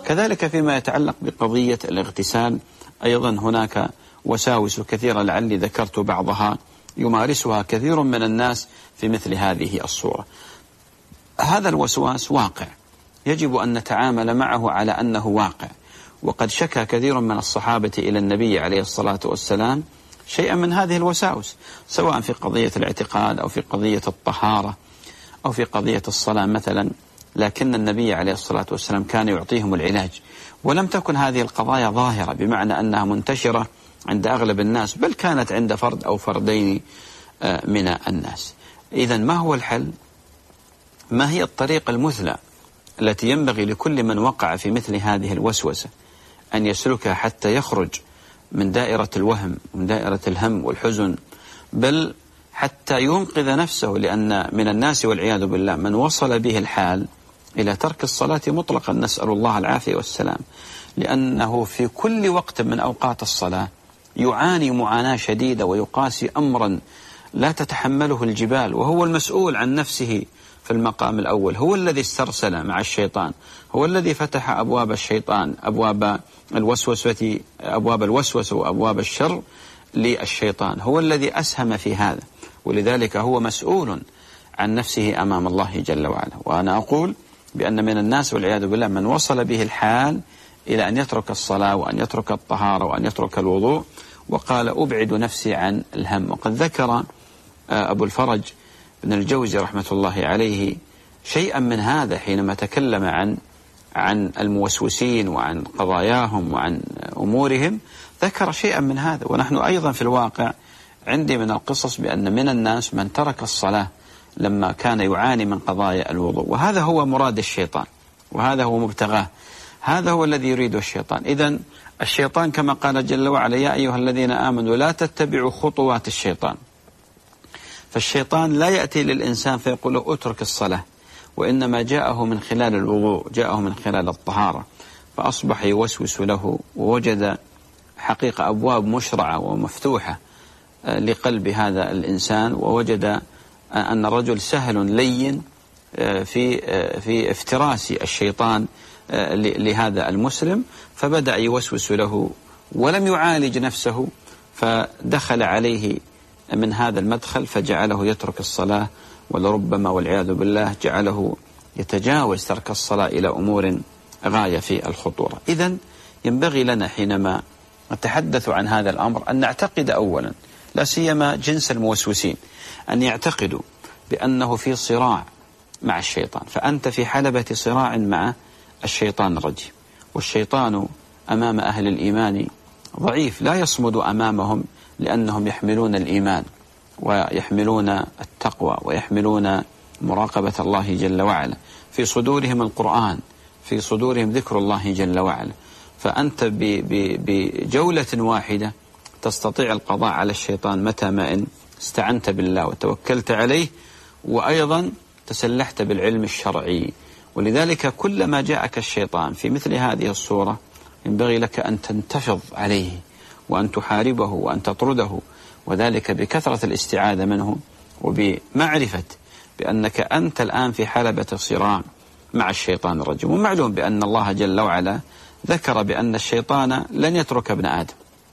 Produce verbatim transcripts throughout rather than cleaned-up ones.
كذلك فيما يتعلق بقضية الاغتسال أيضا هناك وساوس كثيرة لعلي ذكرت بعضها يمارسها كثير من الناس في مثل هذه الصورة. هذا الوسواس واقع يجب أن نتعامل معه على أنه واقع، وقد شكى كثير من الصحابة إلى النبي عليه الصلاة والسلام شيئا من هذه الوساوس، سواء في قضية الاعتقاد أو في قضية الطهارة أو في قضية الصلاة مثلا، لكن النبي عليه الصلاة والسلام كان يعطيهم العلاج، ولم تكن هذه القضايا ظاهرة بمعنى أنها منتشرة عند أغلب الناس، بل كانت عند فرد أو فردين من الناس. إذن ما هو الحل؟ ما هي الطريقة المثلى التي ينبغي لكل من وقع في مثل هذه الوسوسة أن يسلكها حتى يخرج من دائرة الوهم ومن دائرة الهم والحزن، بل حتى ينقذ نفسه؟ لأن من الناس والعياذ بالله من وصل به الحال إلى ترك الصلاة مطلقا، نسأل الله العافية والسلام، لأنه في كل وقت من أوقات الصلاة يعاني معاناة شديدة ويقاسي أمرا لا تتحمله الجبال، وهو المسؤول عن نفسه في المقام الأول، هو الذي استرسل مع الشيطان، هو الذي فتح أبواب الشيطان، أبواب الوسوسة أبواب الوسوسة وأبواب الشر للشيطان، هو الذي أسهم في هذا، ولذلك هو مسؤول عن نفسه أمام الله جل وعلا. وأنا أقول بأن من الناس والعياذ بالله من وصل به الحال إلى أن يترك الصلاة وأن يترك الطهارة وأن يترك الوضوء، وقال أبعد نفسي عن الهم. وقد ذكر أبو الفرج بن الجوزي رحمة الله عليه شيئا من هذا حينما تكلم عن عن الموسوسين وعن قضاياهم وعن أمورهم، ذكر شيئا من هذا. ونحن أيضا في الواقع عندي من القصص بأن من الناس من ترك الصلاة لما كان يعاني من قضايا الوضوء، وهذا هو مراد الشيطان وهذا هو مبتغاه، هذا هو الذي يريده الشيطان. إذن الشيطان كما قال جل وعلا يا أيها الذين آمنوا لا تتبعوا خطوات الشيطان، فالشيطان لا يأتي للإنسان فيقول له اترك الصلاة، وإنما جاءه من خلال الوضوء، جاءه من خلال الطهارة، فأصبح يوسوس له، ووجد حقيقة أبواب مشرعة ومفتوحة لقلب هذا الإنسان، ووجد أن الرجل سهل لين في في افتراس الشيطان لهذا المسلم، فبدأ يوسوس له ولم يعالج نفسه، فدخل عليه من هذا المدخل فجعله يترك الصلاة، ولربما والعياذ بالله جعله يتجاوز ترك الصلاة إلى أمور غاية في الخطورة. إذن ينبغي لنا حينما نتحدث عن هذا الأمر أن نعتقد أولا، لا سيما جنس الموسوسين، أن يعتقدوا بأنه في صراع مع الشيطان، فأنت في حلبة صراع مع الشيطان الرجيم، والشيطان أمام أهل الإيمان ضعيف لا يصمد أمامهم، لأنهم يحملون الإيمان ويحملون التقوى ويحملون مراقبة الله جل وعلا، في صدورهم القرآن، في صدورهم ذكر الله جل وعلا، فأنت بجولة واحدة تستطيع القضاء على الشيطان متى ما إن استعنت بالله وتوكلت عليه، وأيضا تسلحت بالعلم الشرعي. ولذلك كلما جاءك الشيطان في مثل هذه الصورة ينبغي لك أن تنتفض عليه وأن تحاربه وأن تطرده، وذلك بكثرة الاستعاذة منه وبمعرفة بأنك أنت الآن في حلبة صراع مع الشيطان الرجيم. ومعلوم بأن الله جل وعلا ذكر بأن الشيطان لن يترك ابن آدم،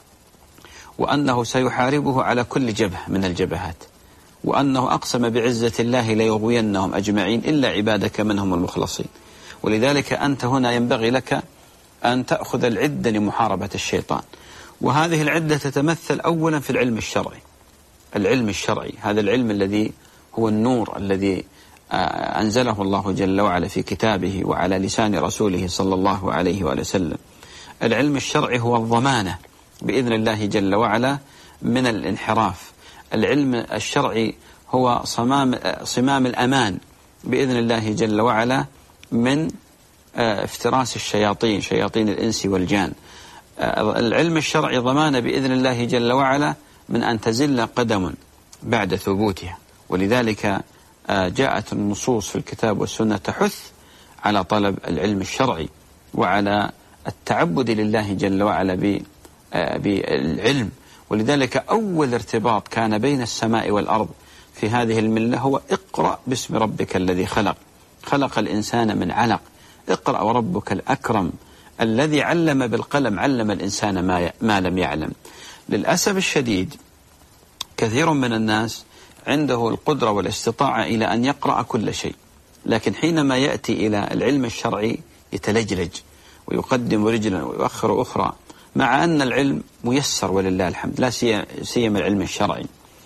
وأنه سيحاربه على كل جبهة من الجبهات، وأنه أقسم بعزة الله ليغوينهم أجمعين إلا عبادك منهم المخلصين. ولذلك أنت هنا ينبغي لك أن تأخذ العدة لمحاربة الشيطان، وهذه العدة تتمثل أولا في العلم الشرعي. العلم الشرعي هذا العلم الذي هو النور الذي أنزله الله جل وعلا في كتابه وعلى لسان رسوله صلى الله عليه وآله وسلم. العلم الشرعي هو الضمانة بإذن الله جل وعلا من الانحراف. العلم الشرعي هو صمام, صمام الأمان بإذن الله جل وعلا من افتراس الشياطين، شياطين الإنس والجان. العلم الشرعي ضمانة بإذن الله جل وعلا من أن تزل قدم بعد ثبوتها. ولذلك جاءت النصوص في الكتاب والسنة تحث على طلب العلم الشرعي وعلى التعبد لله جل وعلا بالعلم. ولذلك أول ارتباط كان بين السماء والأرض في هذه الملة هو اقرأ باسم ربك الذي خلق، خلق الإنسان من علق، اقرأ وربك الأكرم الذي علم بالقلم علم الإنسان ما, ما لم يعلم. للأسف الشديد كثير من الناس عنده القدرة والاستطاعة إلى أن يقرأ كل شيء، لكن حينما يأتي إلى العلم الشرعي يتلجلج ويقدم رجلا ويؤخر أخرى، مع أن العلم ميسر ولله الحمد، لا سيما العلم الشرعي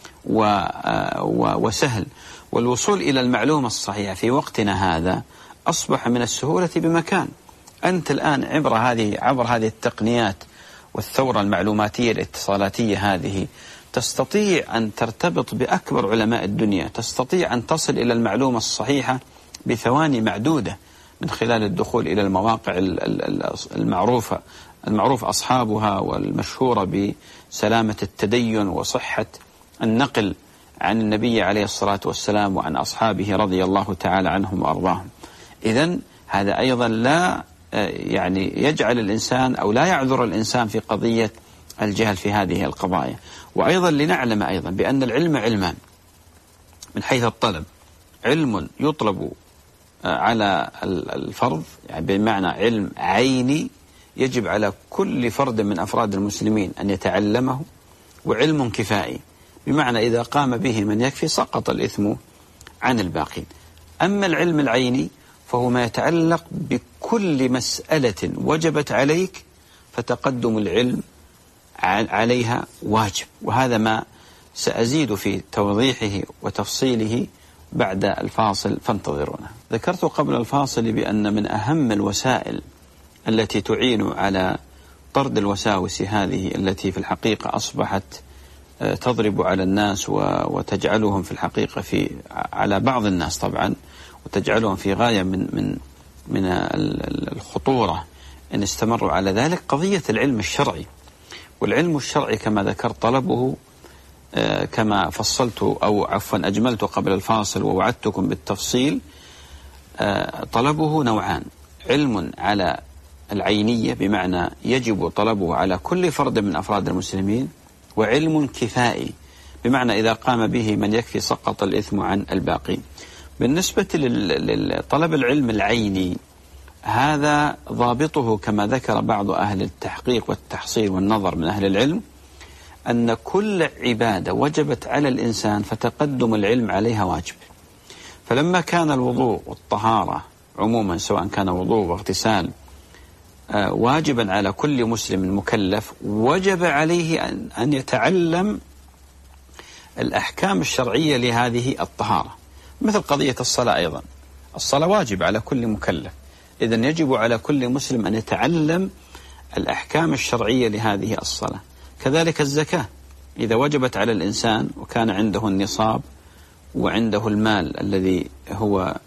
وسهل، والوصول إلى المعلومة الصحيحة في وقتنا هذا أصبح من السهولة بمكان. أنت الآن عبر هذه عبر هذه التقنيات والثورة المعلوماتية الاتصالاتية هذه تستطيع أن ترتبط بأكبر علماء الدنيا، تستطيع أن تصل إلى المعلومة الصحيحة بثواني معدودة من خلال الدخول إلى المواقع المعروفة المعروف أصحابها والمشهورة بسلامة التدين وصحة النقل عن النبي عليه الصلاة والسلام وعن أصحابه رضي الله تعالى عنهم وأرضاهم. إذن هذا أيضا لا يعني يجعل الإنسان أو لا يعذر الإنسان في قضية الجهل في هذه القضايا. وأيضا لنعلم أيضا بأن العلم علمان من حيث الطلب، علم يطلب على الفرض يعني بمعنى علم عيني يجب على كل فرد من أفراد المسلمين أن يتعلمه، وعلم كفائي بمعنى إذا قام به من يكفي سقط الإثم عن الباقين. أما العلم العيني فهو ما يتعلق بكل مسألة وجبت عليك فتقدم العلم عليها واجب، وهذا ما سأزيد في توضيحه وتفصيله بعد الفاصل فانتظرونا. ذكرت قبل الفاصل بأن من أهم الوسائل التي تعين على طرد الوساوس هذه التي في الحقيقة أصبحت تضرب على الناس وتجعلهم في الحقيقة في على بعض الناس طبعا وتجعلهم في غاية من من من الخطورة إن استمروا على ذلك، قضية العلم الشرعي. والعلم الشرعي كما ذكرت طلبه كما فصلت أو عفوا أجملت قبل الفاصل ووعدتكم بالتفصيل، طلبه نوعان: علم على العينية بمعنى يجب طلبه على كل فرد من أفراد المسلمين، وعلم كفائي بمعنى إذا قام به من يكفي سقط الإثم عن الباقين. بالنسبة لطلب العلم العيني هذا ضابطه كما ذكر بعض أهل التحقيق والتحصيل والنظر من أهل العلم أن كل عبادة وجبت على الإنسان فتقدم العلم عليها واجب. فلما كان الوضوء والطهارة عموما سواء كان وضوء واغتسال واجبا على كل مسلم مكلف، وجب عليه أن يتعلم الأحكام الشرعية لهذه الطهارة، مثل قضية الصلاة أيضا. الصلاة واجب على كل مكلف، إذن يجب على كل مسلم أن يتعلم الأحكام الشرعية لهذه الصلاة. كذلك الزكاة إذا وجبت على الإنسان وكان عنده النصاب وعنده المال الذي هو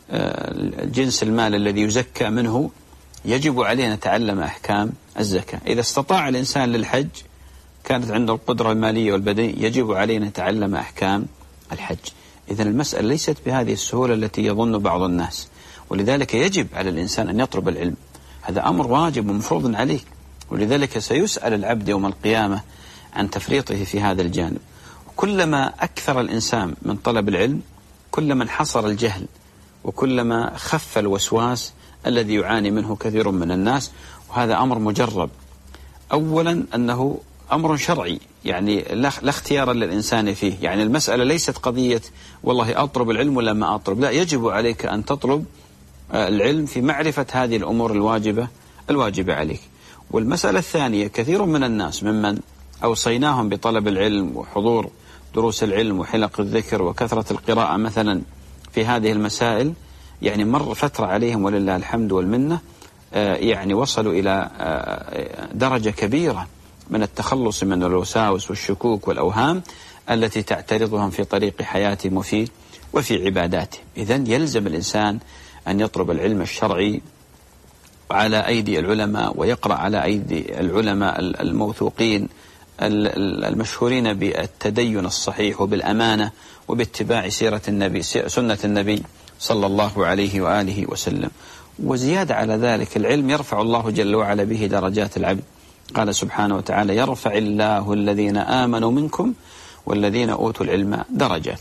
جنس المال الذي يزكى منه، يجب عليه أن يتعلم أحكام الزكاة. إذا استطاع الإنسان للحج كانت عنده القدرة المالية والبدنية، يجب عليه أن يتعلم أحكام الحج. إذن المسألة ليست بهذه السهولة التي يظن بعض الناس، ولذلك يجب على الإنسان أن يطلب العلم، هذا أمر واجب ومفروض عليه، ولذلك سيسأل العبد يوم القيامة عن تفريطه في هذا الجانب. وكلما أكثر الإنسان من طلب العلم كلما انحصر الجهل، وكلما خف الوسواس الذي يعاني منه كثير من الناس. وهذا أمر مجرب. أولا أنه أمر شرعي، يعني لا اختيار للإنسان فيه، يعني المسألة ليست قضية والله أطلب العلم ولا ما أطلب، لا، يجب عليك أن تطلب العلم في معرفة هذه الأمور الواجبة الواجبة عليك. والمسألة الثانية، كثير من الناس ممن أوصيناهم بطلب العلم وحضور دروس العلم وحلق الذكر وكثرة القراءة مثلا في هذه المسائل، يعني مر فترة عليهم ولله الحمد والمنة، يعني وصلوا إلى درجة كبيرة من التخلص من الوساوس والشكوك والأوهام التي تعترضهم في طريق حياتهم وفي وفي عباداتهم. إذن يلزم الإنسان أن يطلب العلم الشرعي على أيدي العلماء، ويقرأ على أيدي العلماء الموثوقين المشهورين بالتدين الصحيح وبالأمانة وباتباع سيرة النبي سنة النبي صلى الله عليه وآله وسلم. وزيادة على ذلك العلم يرفع الله جل وعلا به درجات العبد. قال سبحانه وتعالى: يرفع الله الذين آمنوا منكم والذين أوتوا العلم درجات.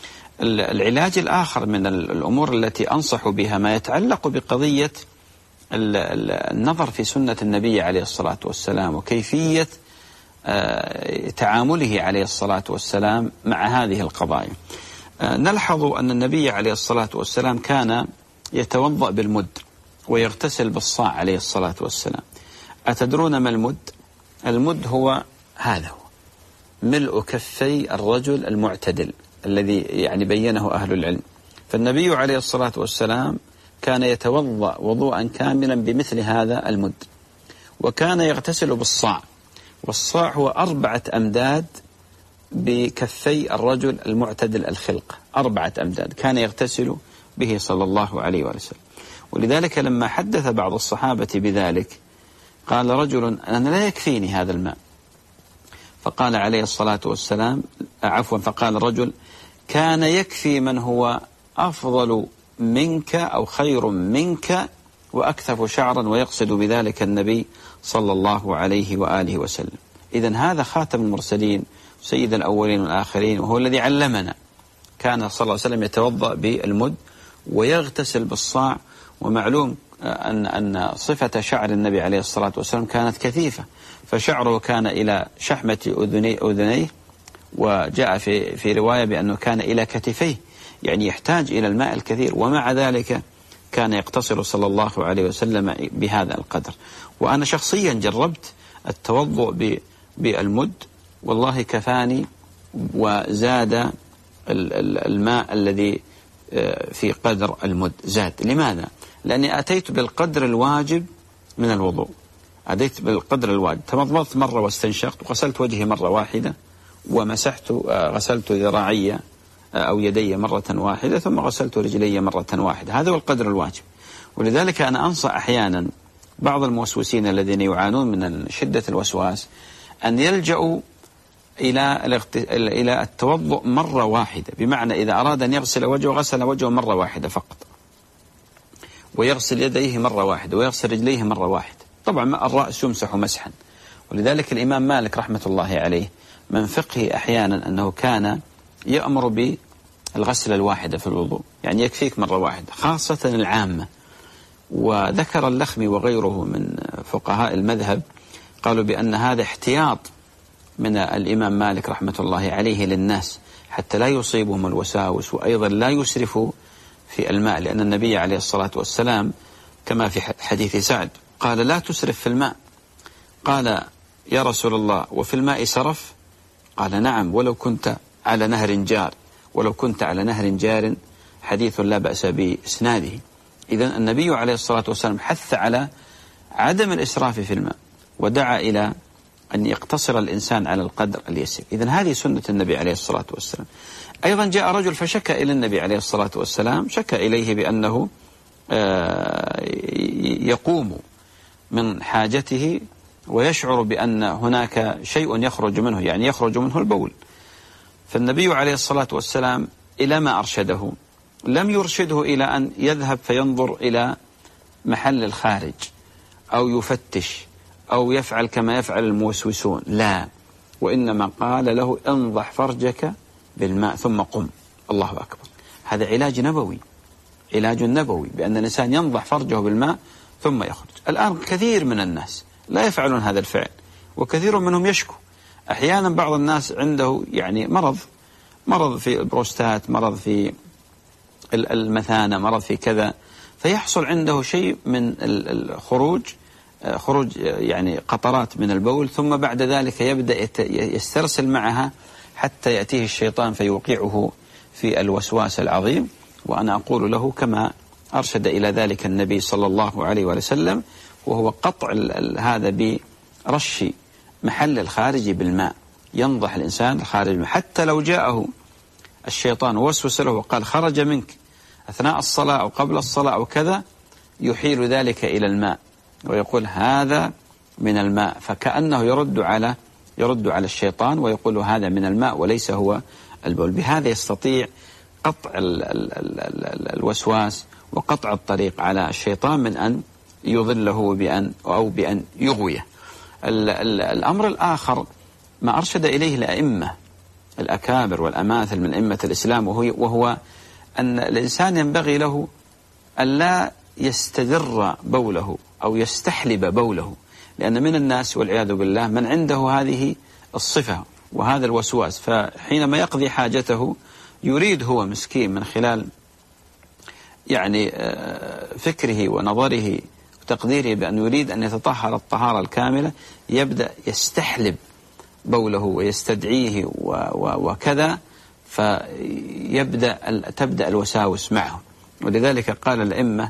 العلاج الآخر من الأمور التي أنصح بها ما يتعلق بقضية النظر في سنة النبي عليه الصلاة والسلام وكيفية تعامله عليه الصلاة والسلام مع هذه القضايا. نلحظ أن النبي عليه الصلاة والسلام كان يتوضأ بالمد ويغتسل بالصاع عليه الصلاة والسلام. أتدرون ما المد؟ المد هو هذا، هو ملء كفي الرجل المعتدل الذي يعني بينه أهل العلم. فالنبي عليه الصلاة والسلام كان يتوضأ وضوءا كاملا بمثل هذا المد، وكان يغتسل بالصاع، والصاع هو أربعة أمداد بكفي الرجل المعتدل الخلقة، أربعة أمداد كان يغتسل به صلى الله عليه وسلم. ولذلك لما حدث بعض الصحابة بذلك قال رجل: أنا لا يكفيني هذا الماء. فقال عليه الصلاة والسلام عفوا فقال رجل: كان يكفي من هو أفضل منك أو خير منك وأكثف شعرا، ويقصد بذلك النبي صلى الله عليه وآله وسلم. إذن هذا خاتم المرسلين سيد الأولين والآخرين، وهو الذي علمنا. كان صلى الله عليه وسلم يتوضأ بالمد ويغتسل بالصاع. ومعلوم أن أن صفة شعر النبي عليه الصلاة والسلام كانت كثيفة، فشعره كان إلى شحمة أذني أذنيه، وجاء في في رواية بأنه كان إلى كتفيه، يعني يحتاج إلى الماء الكثير، ومع ذلك كان يقتصر صلى الله عليه وسلم بهذا القدر. وأنا شخصيا جربت التوضؤ بالمد، والله كفاني وزاد الماء الذي في قدر المد زاد. لماذا؟ لأني أتيت بالقدر الواجب من الوضوء، أتيت بالقدر الواجب، تمضمضت مرة واستنشقت، وغسلت وجهي مرة واحدة، ومسحت غسلت ذراعي أو يدي مرة واحدة، ثم غسلت رجلي مرة واحدة. هذا هو القدر الواجب. ولذلك أنا أنصح أحيانا بعض الموسوسين الذين يعانون من شدة الوسواس أن يلجأوا إلى إلى التوضؤ مرة واحدة، بمعنى إذا أراد أن يغسل وجهه غسل وجهه مرة واحدة فقط، ويغسل يديه مرة واحدة، ويغسل رجليه مرة واحدة. طبعا الرأس يمسح مسحا. ولذلك الإمام مالك رحمة الله عليه من فقهه أحيانا أنه كان يأمر بالغسلة الواحدة في الوضوء، يعني يكفيك مرة واحدة، خاصة العامة. وذكر اللخمي وغيره من فقهاء المذهب قالوا بأن هذا احتياط من الإمام مالك رحمة الله عليه للناس حتى لا يصيبهم الوساوس، وأيضا لا يسرفوا في الماء، لأن النبي عليه الصلاة والسلام كما في حديث سعد قال: لا تسرف في الماء. قال: يا رسول الله وفي الماء سرف؟ قال: نعم، ولو كنت على نهر جار، ولو كنت على نهر جار، حديث لا بأس بإسناده. إذن النبي عليه الصلاة والسلام حث على عدم الإسراف في الماء، ودعا إلى أن يقتصر الإنسان على القدر اليسير. إذن هذه سنة النبي عليه الصلاة والسلام. أيضا جاء رجل فشكى إلى النبي عليه الصلاة والسلام، شكى إليه بأنه يقوم من حاجته ويشعر بأن هناك شيء يخرج منه، يعني يخرج منه البول. فالنبي عليه الصلاة والسلام إلى ما أرشده؟ لم يرشده إلى أن يذهب فينظر إلى محل الخارج أو يفتش أو يفعل كما يفعل الموسوسون، لا، وإنما قال له: انضح فرجك بالماء ثم قم. الله أكبر. هذا علاج نبوي، علاج نبوي، بأن الإنسان ينضح فرجه بالماء ثم يخرج. الآن كثير من الناس لا يفعلون هذا الفعل، وكثير منهم يشكو. أحيانا بعض الناس عنده يعني مرض مرض في البروستات، مرض في المثانة، مرض في كذا، فيحصل عنده شيء من الخروج خروج يعني قطرات من البول، ثم بعد ذلك يبدأ يسترسل معها حتى يأتيه الشيطان فيوقعه في الوسواس العظيم. وأنا أقول له كما أرشد إلى ذلك النبي صلى الله عليه وسلم، وهو قطع هذا برش محل الخارج بالماء، ينضح الإنسان الخارج، حتى لو جاءه الشيطان ووسوس له وقال خرج منك أثناء الصلاة أو قبل الصلاة أو كذا، يحيل ذلك إلى الماء ويقول هذا من الماء، فكأنه يرد على يرد على الشيطان ويقول هذا من الماء وليس هو البول. بهذا يستطيع قطع ال ال ال ال الوسواس وقطع الطريق على الشيطان من أن يضله بأن أو بأن يغويه. ال ال الأمر الآخر ما أرشد إليه الأئمة الأكابر والأماثل من أئمة الإسلام، وهو, وهو أن الإنسان ينبغي له أن لا يستدر بوله أو يستحلب بوله، لأن من الناس والعياذ بالله من عنده هذه الصفة وهذا الوسواس، فحينما يقضي حاجته يريد هو مسكين من خلال يعني فكره ونظره وتقديره بأنه يريد أن يتطهر الطهارة الكاملة، يبدأ يستحلب بوله ويستدعيه وكذا، فيبدأ تبدأ الوساوس معه. ولذلك قال الأئمة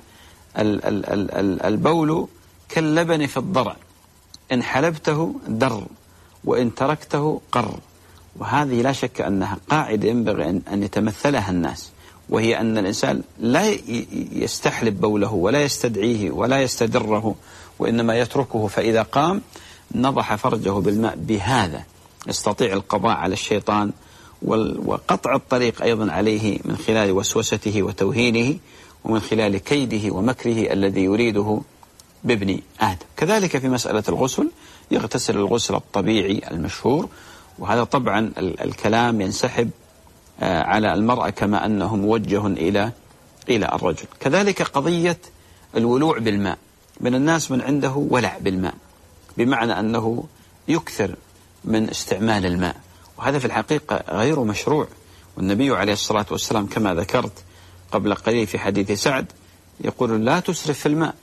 البول كاللبن في الضرع، إن حلبته در وإن تركته قر. وهذه لا شك أنها قاعدة ينبغي أن يتمثلها الناس، وهي أن الإنسان لا يستحلب بوله ولا يستدعيه ولا يستدره، وإنما يتركه، فإذا قام نضح فرجه بالماء، بهذا يستطيع القضاء على الشيطان وقطع الطريق أيضا عليه من خلال وسوسته وتوهينه، ومن خلال كيده ومكره الذي يريده بابن آدم. كذلك في مسألة الغسل، يغتسل الغسل الطبيعي المشهور، وهذا طبعا الكلام ينسحب على المرأة كما أنه موجه إلى إلى الرجل. كذلك قضية الولوع بالماء، من الناس من عنده ولع بالماء، بمعنى أنه يكثر من استعمال الماء، وهذا في الحقيقة غير مشروع. والنبي عليه الصلاة والسلام كما ذكرت قبل قليل في حديث سعد يقول لا تسرف في الماء.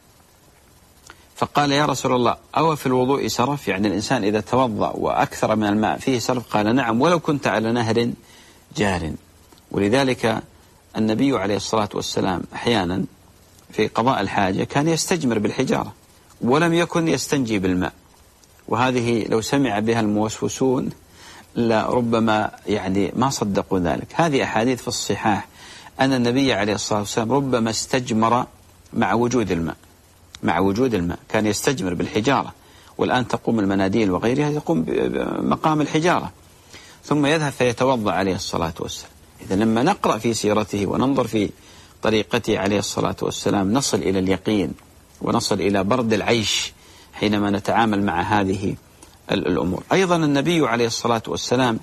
فقال يا رسول الله أو في الوضوء سرف؟ يعني الإنسان إذا توضأ وأكثر من الماء فيه سرف؟ قال نعم، ولو كنت على نهر جار. ولذلك النبي عليه الصلاة والسلام أحيانا في قضاء الحاجة كان يستجمر بالحجارة ولم يكن يستنجي بالماء، وهذه لو سمع بها الموسوسون لربما يعني ما صدقوا ذلك. هذه أحاديث في الصحاح أن النبي عليه الصلاة والسلام ربما استجمر مع وجود الماء، مع وجود الماء كان يستجمر بالحجارة، والآن تقوم المناديل وغيرها يقوم بمقام الحجارة، ثم يذهب فيتوضأ عليه الصلاة والسلام. إذا لما نقرأ في سيرته وننظر في طريقته عليه الصلاة والسلام نصل إلى اليقين ونصل إلى برد العيش حينما نتعامل مع هذه الأمور. أيضا النبي عليه الصلاة والسلام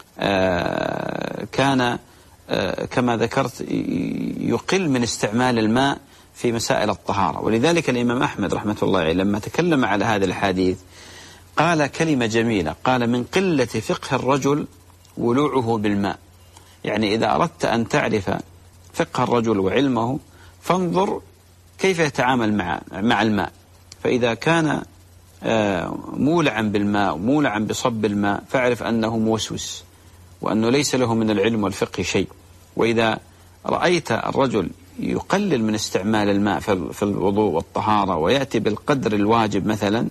كان كما ذكرت يقل من استعمال الماء في مسائل الطهارة. ولذلك الإمام أحمد رحمة الله عليه لما تكلم على هذا الحديث قال كلمة جميلة، قال من قلة فقه الرجل ولوعه بالماء. يعني إذا أردت أن تعرف فقه الرجل وعلمه فانظر كيف يتعامل مع مع الماء، فإذا كان مولعا بالماء مولعا بصب الماء فاعرف أنه موسوس وأنه ليس له من العلم والفقه شيء. وإذا رأيت الرجل يقلل من استعمال الماء في الوضوء والطهارة ويأتي بالقدر الواجب مثلا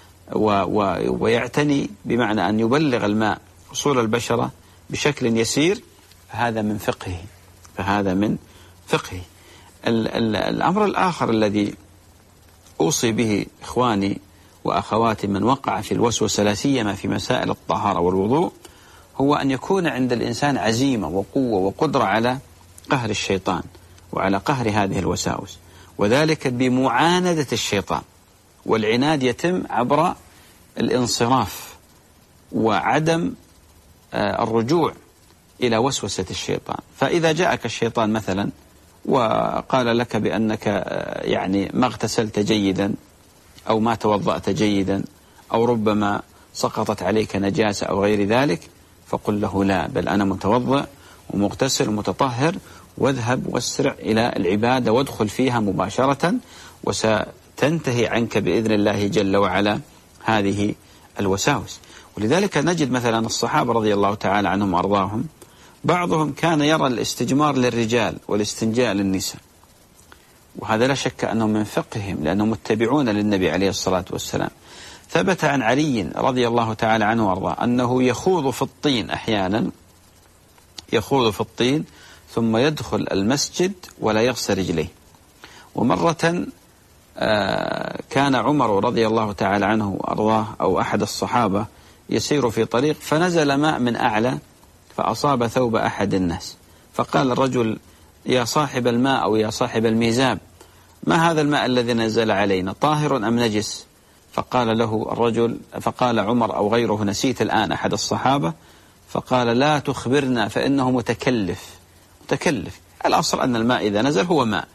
ويعتني بمعنى أن يبلغ الماء أصول البشرة بشكل يسير، فهذا من فقهه فهذا من فقهه. الأمر الآخر الذي أوصي به إخواني وأخواتي من وقع في الوسوسة لا سيما في مسائل الطهارة والوضوء هو أن يكون عند الإنسان عزيمة وقوة وقدرة على قهر الشيطان وعلى قهر هذه الوساوس، وذلك بمعاندة الشيطان. والعناد يتم عبر الانصراف وعدم الرجوع إلى وسوسة الشيطان. فإذا جاءك الشيطان مثلا وقال لك بأنك يعني ما اغتسلت جيدا أو ما توضأت جيدا أو ربما سقطت عليك نجاسة أو غير ذلك، فقل له لا، بل أنا متوضأ ومغتسل ومتطهر، واذهب واسرع إلى العبادة وادخل فيها مباشرة، وستنتهي عنك بإذن الله جل وعلا هذه الوساوس. ولذلك نجد مثلا الصحابة رضي الله تعالى عنهم وأرضاهم بعضهم كان يرى الاستجمار للرجال والاستنجاء للنساء، وهذا لا شك أنه من فقههم لأنهم متبعون للنبي عليه الصلاة والسلام. ثبت عن علي رضي الله تعالى عنه وأرضاه أنه يخوض في الطين أحيانا، يخوض في الطين ثم يدخل المسجد ولا يغسل رجليه. ومرة كان عمر رضي الله تعالى عنه وأرضاه أو أحد الصحابة يسير في طريق فنزل ماء من أعلى فأصاب ثوب أحد الناس، فقال الرجل يا صاحب الماء أو يا صاحب الميزاب ما هذا الماء الذي نزل علينا، طاهر أم نجس؟ فقال له الرجل، فقال عمر أو غيره نسيت الآن أحد الصحابة، فقال لا تخبرنا فإنه متكلف. متكلف الأصل أن الماء إذا نزل هو ماء،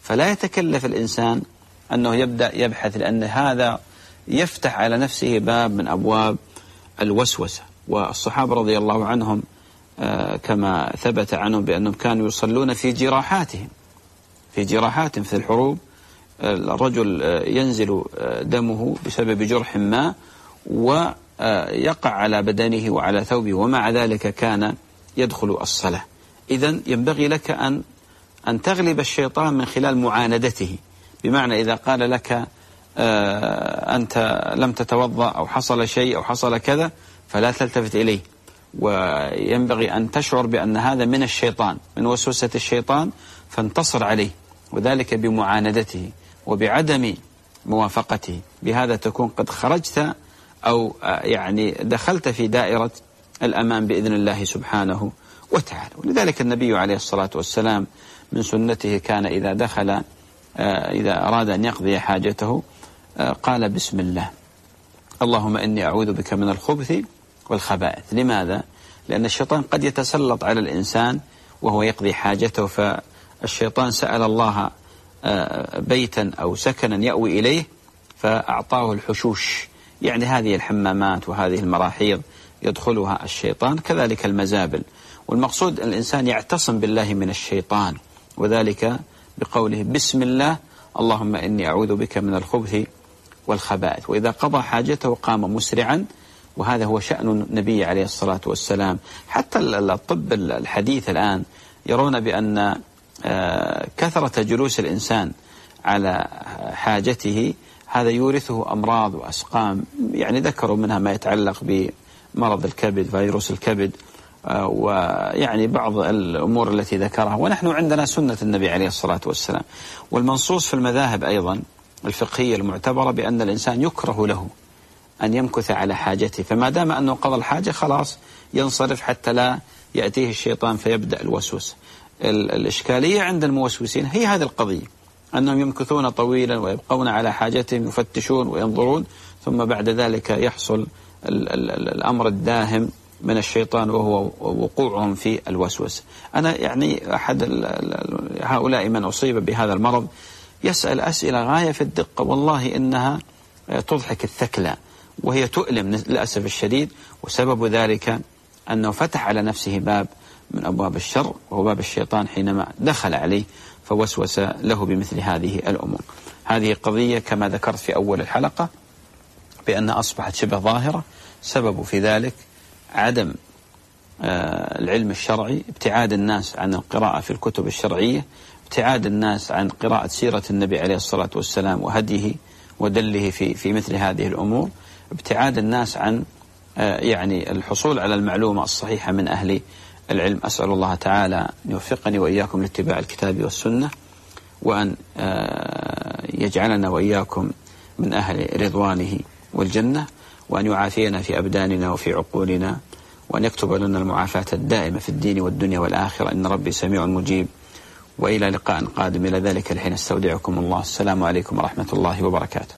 فلا يتكلف الإنسان أنه يبدأ يبحث، لأن هذا يفتح على نفسه باب من أبواب الوسوسة. والصحابة رضي الله عنهم كما ثبت عنهم بأنهم كانوا يصلون في جراحاتهم في جراحاتهم في الحروب. الرجل ينزل دمه بسبب جرح ما ويقع على بدنه وعلى ثوبه، ومع ذلك كان يدخل الصلاة. إذن ينبغي لك أن أن تغلب الشيطان من خلال معاندته، بمعنى إذا قال لك أنت لم تتوضأ أو حصل شيء أو حصل كذا فلا تلتفت إليه، وينبغي أن تشعر بأن هذا من الشيطان، من وسوسة الشيطان، فانتصر عليه، وذلك بمعاندته وبعدم موافقته. بهذا تكون قد خرجت أو يعني دخلت في دائرة الأمان بإذن الله سبحانه وتعالى. ولذلك النبي عليه الصلاة والسلام من سنته كان إذا دخل إذا أراد أن يقضي حاجته قال بسم الله، اللهم إني أعوذ بك من الخبث والخبائث. لماذا؟ لأن الشيطان قد يتسلط على الإنسان وهو يقضي حاجته، فالشيطان سأل الله بيتا أو سكنا يأوي إليه فأعطاه الحشوش، يعني هذه الحمامات وهذه المراحيض يدخلها الشيطان، كذلك المزابل. والمقصود الإنسان يعتصم بالله من الشيطان، وذلك بقوله بسم الله اللهم إني أعوذ بك من الخبث والخبائث. وإذا قضى حاجته قام مسرعا، وهذا هو شأن النبي عليه الصلاة والسلام. حتى الطب الحديث الآن يرون بأن كثرة جلوس الإنسان على حاجته هذا يورثه أمراض وأسقام، يعني ذكروا منها ما يتعلق بمرض الكبد، فيروس الكبد، ويعني بعض الأمور التي ذكرها. ونحن عندنا سنة النبي عليه الصلاة والسلام، والمنصوص في المذاهب أيضا الفقهية المعتبرة بأن الإنسان يكره له أن يمكث على حاجته، فما دام أنه قضى الحاجة خلاص ينصرف حتى لا يأتيه الشيطان فيبدأ الوسوس. الإشكالية عند الموسوسين هي هذه القضية، أنهم يمكثون طويلا ويبقون على حاجتهم، يفتشون وينظرون، ثم بعد ذلك يحصل ال ال ال الأمر الداهم من الشيطان وهو وقوعهم في الوسوسة. أنا يعني أحد هؤلاء من أصيب بهذا المرض يسأل أسئلة غاية في الدقة، والله إنها تضحك الثكلى وهي تؤلم للأسف الشديد، وسبب ذلك أنه فتح على نفسه باب من أبواب الشر، وهو باب الشيطان حينما دخل عليه فوسوس له بمثل هذه الأمور. هذه قضية كما ذكرت في أول الحلقة بأن أصبحت شبه ظاهرة، سبب في ذلك عدم العلم الشرعي، ابتعاد الناس عن القراءة في الكتب الشرعية، ابتعاد الناس عن قراءة سيرة النبي عليه الصلاة والسلام وهديه ودله في في مثل هذه الأمور، ابتعاد الناس عن يعني الحصول على المعلومة الصحيحة من أهل العلم. أسأل الله تعالى أن يوفقني وإياكم لاتباع الكتاب والسنة، وأن يجعلنا وإياكم من أهل رضوانه والجنة، وأن يعافينا في أبداننا وفي عقولنا، وأن يكتب لنا المعافاة الدائمة في الدين والدنيا والآخرة، إن ربي سميع مجيب. وإلى لقاء قادم، إلى ذلك الحين استودعكم الله. السلام عليكم ورحمة الله وبركاته.